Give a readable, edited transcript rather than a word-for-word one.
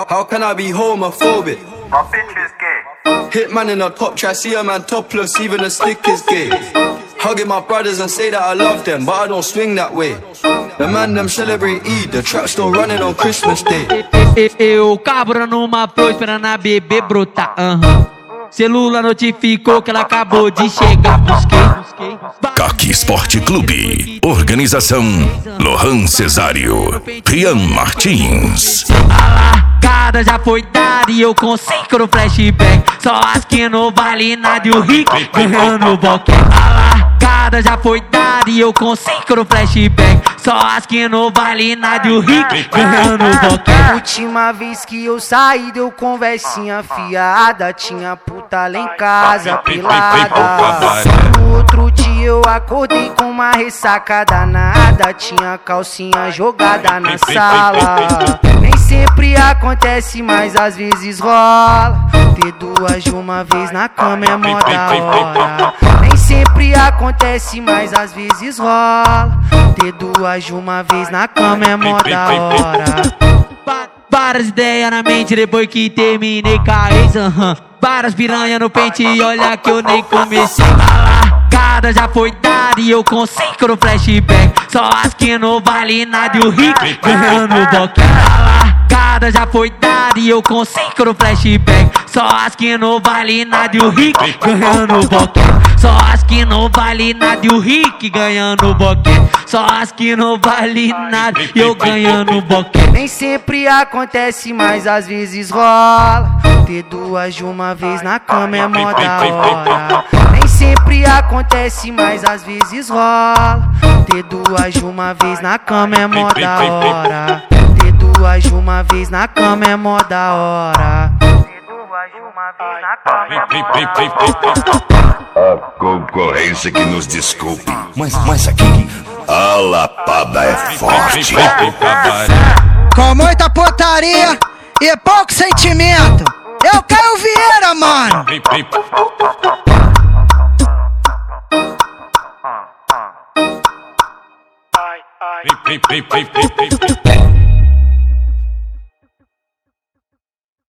How can I be homophobic? My bitch is gay. Hit man in the top, try see a man topless, even a stick is gay. Hugging my brothers and say that I love them, but I don't swing that way. The man them celebrate Eid, the trap still running on Christmas Day. Eu cabra numa flor esperando a bebê brotar. Celula notificou que ela acabou de chegar. Busquei. CAC Esporte Clube. Organização Lohan Cesário, Rian Martins. A largada já foi dada e eu consigo no flashback. Só as que não vale nada e o rico ganhando o boquete. A largada já foi dada e eu consigo no flashback. Só as que não vale nada e o rico ganhando o boquete. Última vez que eu saí deu conversinha fiada. Tinha puta lá em casa pelada. No outro dia eu acordei com uma ressaca danada. Tinha calcinha jogada na sala. Nem sempre acontece, mas às vezes rola. Ter duas de uma vez na cama é mó da hora. Nem sempre acontece, mas às vezes rola. Ter duas de uma vez na cama é mó da hora. Várias ideias na mente depois que terminei com a ex. Várias piranha no pente e olha que eu nem comecei. A largada já foi dada e eu consigo no flashback. Só as que não vale nada e o rico ganhando o boquete. A largada já foi dada e eu consigo no flashback. Só as que não vale nada e o rico ganhando o boquete. Só as que não vale nada e o rico ganhando o boquete. Só as que não vale nada e eu ganhando o boquete. Nem sempre acontece, mas às vezes rola. Ter duas de uma vez na cama é mó da hora. Nem sempre acontece, mas às vezes rola. Ter duas de uma vez na cama é mó da hora. Ter duas de uma vez na cama é mó da hora. A concorrência que nos desculpe, mas aqui a lapada é forte. Com muita putaria e pouco sentimento. Eu quero Vieira, mano. Vem.